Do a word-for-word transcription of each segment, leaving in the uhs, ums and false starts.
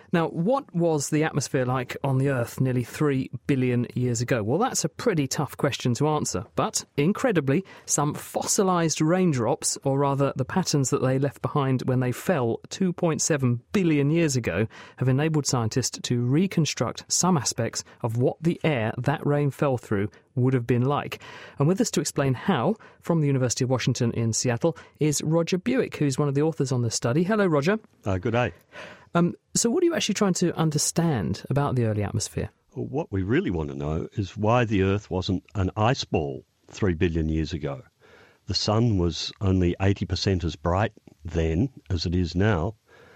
Now, what was the atmosphere like on the Earth nearly three billion years ago? Well, that's a pretty tough question to answer. But, incredibly, some fossilised raindrops, or rather the patterns that they left behind when they fell two point seven billion years ago, have enabled scientists to reconstruct some aspects of what the air that rain fell through would have been like. And with us to explain how, from the University of Washington in Seattle, is Roger Buick, who's one of the authors on this study. Hello, Roger. Uh, good day. Um, so what are you actually trying to understand about the early atmosphere? Well, what we really want to know is why the Earth wasn't an ice ball three billion years ago. The sun was only eighty percent as bright then as it is now.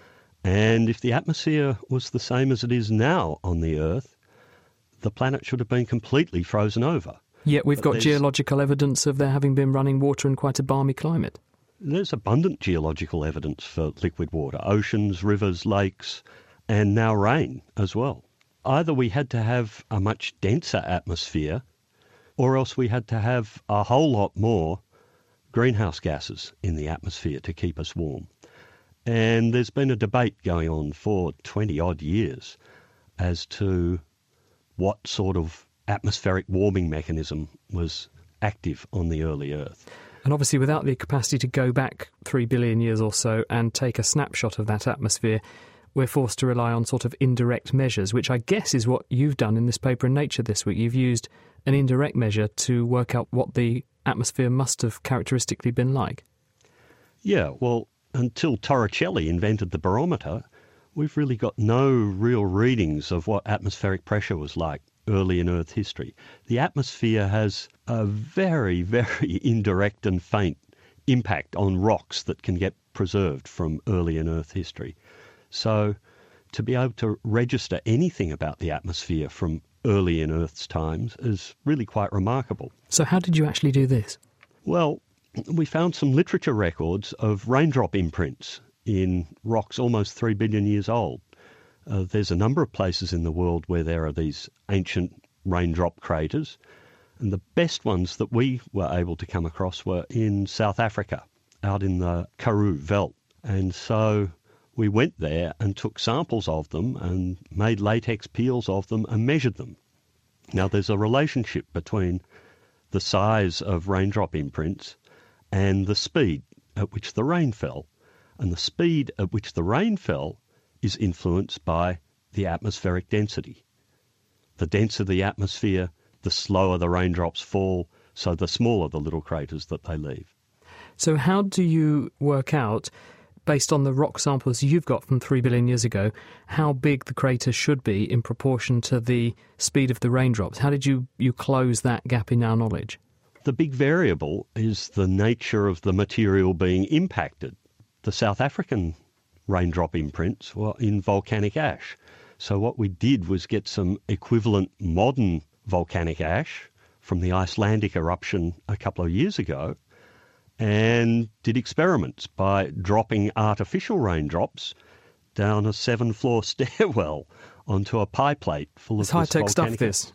And if the atmosphere was the same as it is now on the Earth, the planet should have been completely frozen over. Yet we've But got there's- geological evidence of there having been running water in quite a balmy climate. There's abundant geological evidence for liquid water, oceans, rivers, lakes, and now rain as well. Either we had to have a much denser atmosphere, or else we had to have a whole lot more greenhouse gases in the atmosphere to keep us warm. And there's been a debate going on for twenty-odd years as to what sort of atmospheric warming mechanism was active on the early Earth. And obviously without the capacity to go back three billion years or so and take a snapshot of that atmosphere, we're forced to rely on sort of indirect measures, which I guess is what you've done in this paper in Nature this week. You've used an indirect measure to work out what the atmosphere must have characteristically been like. Yeah, well, until Torricelli invented the barometer, we've really got no real readings of what atmospheric pressure was like early in Earth history. The atmosphere has a very, very indirect and faint impact on rocks that can get preserved from early in Earth history. So to be able to register anything about the atmosphere from early in Earth's times is really quite remarkable. So how did you actually do this? Well, we found some literature records of raindrop imprints in rocks almost three billion years old. Uh, there's a number of places in the world where there are these ancient raindrop craters, and the best ones that we were able to come across were in South Africa, out in the Karoo Veld. And so we went there and took samples of them and made latex peels of them and measured them. Now, there's a relationship between the size of raindrop imprints and the speed at which the rain fell. And the speed at which the rain fell is influenced by the atmospheric density. The denser the atmosphere, the slower the raindrops fall, so the smaller the little craters that they leave. So how do you work out, based on the rock samples you've got from three billion years ago, how big the crater should be in proportion to the speed of the raindrops? How did you, you close that gap in our knowledge? The big variable is the nature of the material being impacted. The South African raindrop imprints were in volcanic ash. So what we did was get some equivalent modern volcanic ash from the Icelandic eruption a couple of years ago and did experiments by dropping artificial raindrops down a seven-floor stairwell onto a pie plate full of It's high-tech stuff, this.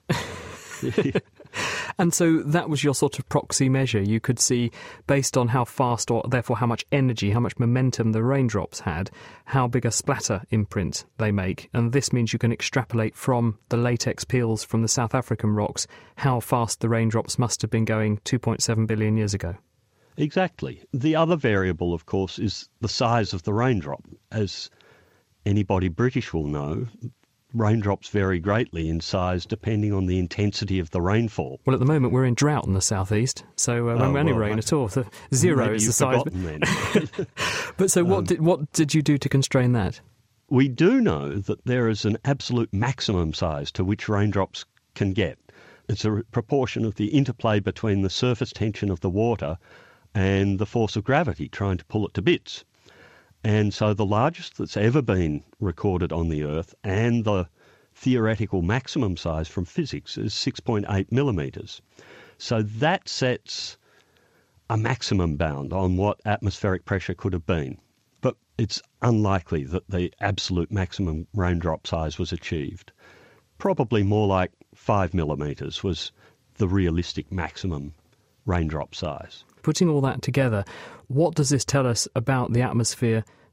And so that was your sort of proxy measure. You could see, based on how fast, or therefore how much energy, how much momentum the raindrops had, how big a splatter imprint they make. And this means you can extrapolate from the latex peels from the South African rocks how fast the raindrops must have been going two point seven billion years ago. Exactly. The other variable, of course, is the size of the raindrop. As anybody British will know, raindrops vary greatly in size depending on the intensity of the rainfall. Well, at the moment we're in drought in the southeast, so uh, Oh, when any well, rain I- at all, the zero Maybe is the you've size. forgotten then. But so what Um, did what did you do to constrain that? We do know that there is an absolute maximum size to which raindrops can get. It's a proportion of the interplay between the surface tension of the water and the force of gravity trying to pull it to bits. And so the largest that's ever been recorded on the Earth, and the theoretical maximum size from physics, is six point eight millimetres. So that sets a maximum bound on what atmospheric pressure could have been. But it's unlikely that the absolute maximum raindrop size was achieved. Probably more like five millimetres was the realistic maximum raindrop size. Putting all that together, what does this tell us about the atmosphere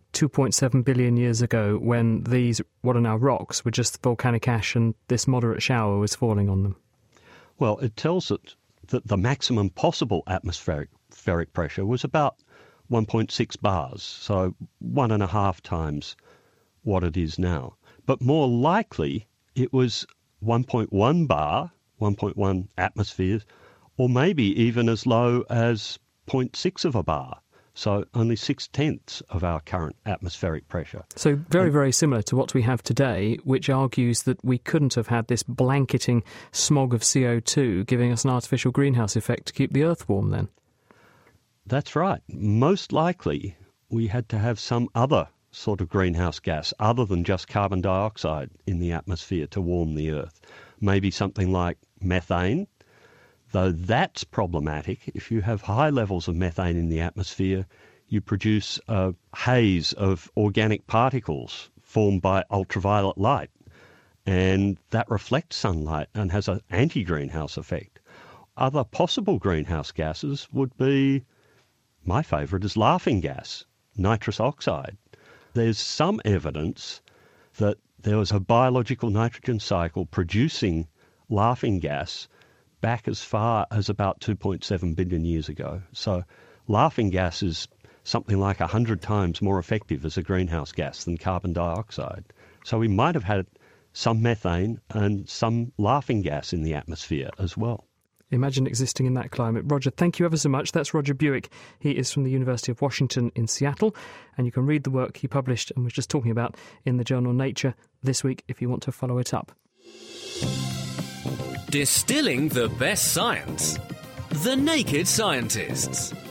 two point seven billion years ago when these, what are now rocks, were just volcanic ash and this moderate shower was falling on them? Well, it tells us that the maximum possible atmospheric atmospheric pressure was about one point six bars, so one and a half times what it is now. But more likely, it was one point one bar, one point one atmospheres, or maybe even as low as zero point six of a bar. So only six-tenths of our current atmospheric pressure. So very, very similar to what we have today, which argues that we couldn't have had this blanketing smog of C O two giving us an artificial greenhouse effect to keep the Earth warm then. That's right. Most likely we had to have some other sort of greenhouse gas other than just carbon dioxide in the atmosphere to warm the Earth. Maybe something like methane, though that's problematic. If you have high levels of methane in the atmosphere, you produce a haze of organic particles formed by ultraviolet light, and that reflects sunlight and has an anti-greenhouse effect. Other possible greenhouse gases would be, my favourite is laughing gas, nitrous oxide. There's some evidence that there was a biological nitrogen cycle producing laughing gas back as far as about two point seven billion years ago. So laughing gas is something like one hundred times more effective as a greenhouse gas than carbon dioxide. So we might have had some methane and some laughing gas in the atmosphere as well. Imagine existing in that climate. Roger, thank you ever so much. That's Roger Buick. He is from the University of Washington in Seattle, and you can read the work he published and was just talking about in the journal Nature this week if you want to follow it up. Distilling the best science. The Naked Scientists.